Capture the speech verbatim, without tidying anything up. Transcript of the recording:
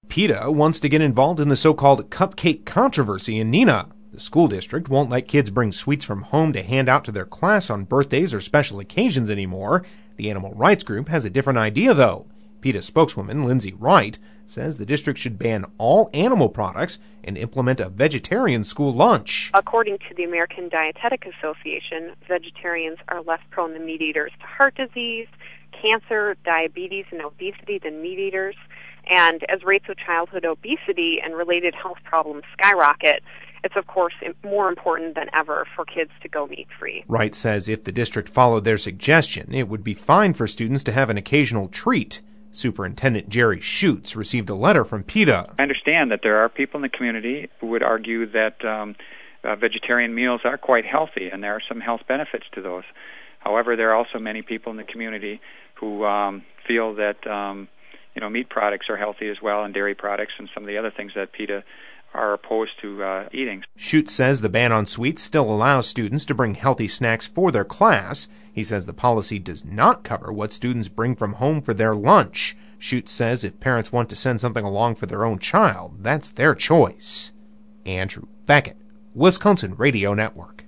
PETA wants to get involved in the so-called cupcake controversy in Neenah. The school district won't let kids bring sweets from home to hand out to their class on birthdays or special occasions anymore. The animal rights group has a different idea, though. PETA spokeswoman Lindsay Wright says the district should ban all animal products and implement a vegetarian school lunch. According to the American Dietetic Association, vegetarians are less prone to meat eaters to heart disease, cancer, diabetes, and obesity than meat eaters. And as rates of childhood obesity and related health problems skyrocket, it's, of course, more important than ever for kids to go meat-free. Wright says if the district followed their suggestion, it would be fine for students to have an occasional treat. Superintendent Jerry Schutz received a letter from PETA. I understand that there are people in the community who would argue that um, uh, vegetarian meals are quite healthy, and there are some health benefits to those. However, there are also many people in the community who um, feel that um, you know, meat products are healthy as well, and dairy products, and some of the other things that PETA are opposed to uh, eating. Schutz says the ban on sweets still allows students to bring healthy snacks for their class. He says the policy does not cover what students bring from home for their lunch. Schutz says if parents want to send something along for their own child, that's their choice. Andrew Beckett, Wisconsin Radio Network.